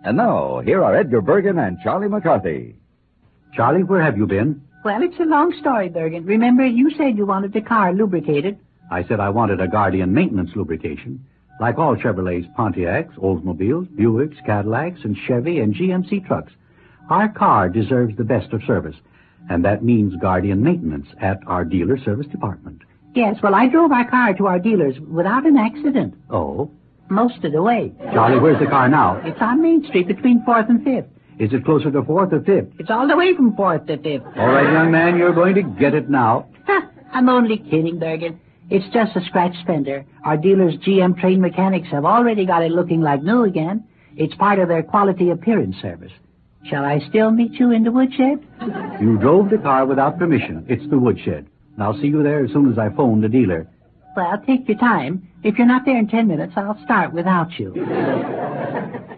And now, here are Edgar Bergen and Charlie McCarthy. Charlie, where have you been? Well, it's a long story, Bergen. Remember, you said you wanted the car lubricated. I said I wanted a Guardian maintenance lubrication. Like all Chevrolets, Pontiacs, Oldsmobiles, Buicks, Cadillacs, and Chevy and GMC trucks, our car deserves the best of service. And that means Guardian maintenance at our dealer service department. Yes, well, I drove our car to our dealers without an accident. Oh? Most of the way. Charlie, where's the car now? It's on Main Street between 4th and 5th. Is it closer to 4th or 5th? It's all the way from 4th to 5th. All right, young man, you're going to get it now. I'm only kidding, Bergen. It's just a scratch fender. Our dealers' GM-trained mechanics have already got it looking like new again. It's part of their quality appearance service. Shall I still meet you in the woodshed? You drove the car without permission. It's the woodshed. And I'll see you there as soon as I phone the dealer. Well, take your time. If you're not there in 10 minutes, I'll start without you.